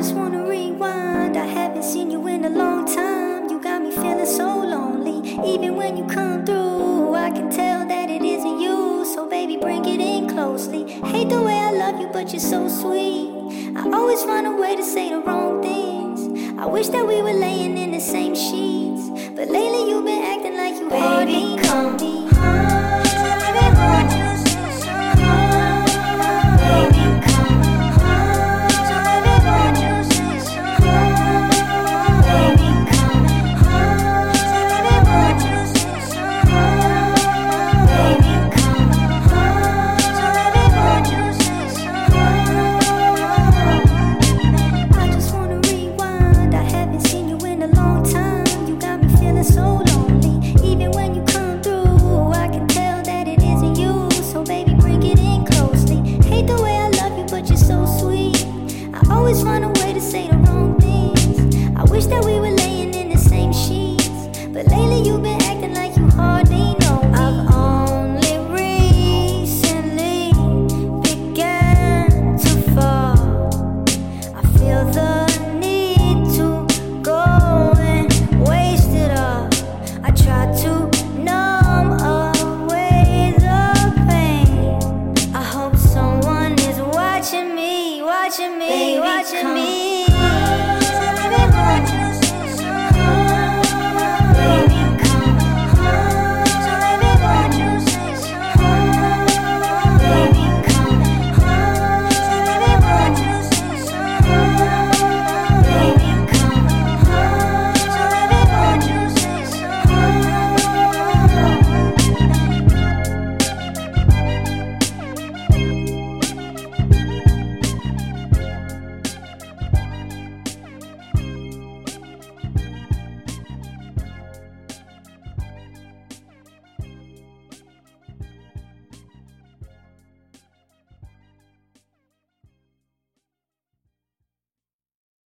just wanna rewind. I haven't seen you in a long time. You got me feeling so lonely. Even when you come through, I can tell that it isn't you. So baby, bring it in closely. Hate the way I love you, but you're so sweet. I always find a way to say the wrong things. I wish that we were laying in the same sheets, but lately you've been acting like you hardly know me. Find a way to say the wrong things. I wish that we were laying in the same sheets, but lately you've been acting like you hardly know me. I've only recently began to fall. I feel the need to go and waste it all. I try to numb away the pain. I hope someone is watching me, watching me, watching me. Baby,